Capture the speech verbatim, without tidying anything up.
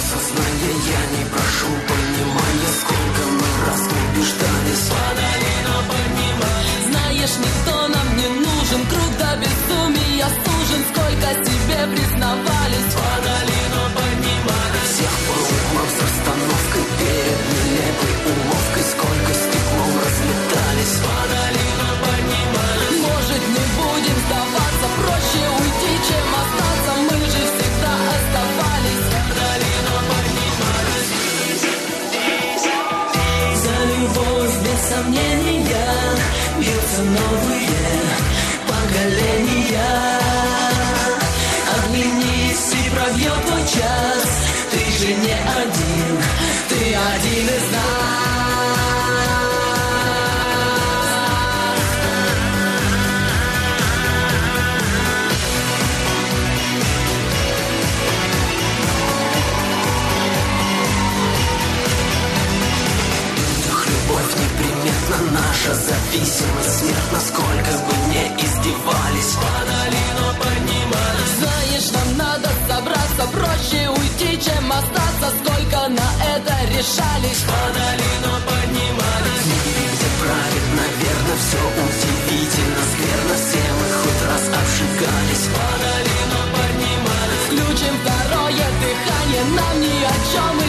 сознания, я не прошу понимания. Сколько мы раз убеждались, падали, но поднимались. Знаешь, никто нам не нужен, круг до безумия сужен. Сколько себе признавались, падали, но поднимались. Всех пробовав с расстановкой перед нелепой уловкой. Сколько стеклом разлетались, падали, но поднимались. Может, не будем сдаваться, проще уйти, чем остаться. Мы же всегда оставались, падали, но поднимались. За любовь без сомнения бьются новые поколения. Оглянись и пробьет твой час. Ты же не один, ты один из нас. Любовь неприметна, наша зависимость смертна. Сколько бы не издевались, падали, но поднимались. Знаешь, нам надо собраться, проще уйти, чем остаться. Сколько на это решались, падали, но поднимались. В мире, где праведно, верно, все удивительно скверно. Все мы хоть раз обжигались, падали, но поднимались. Включим второе дыхание, нам ни о чем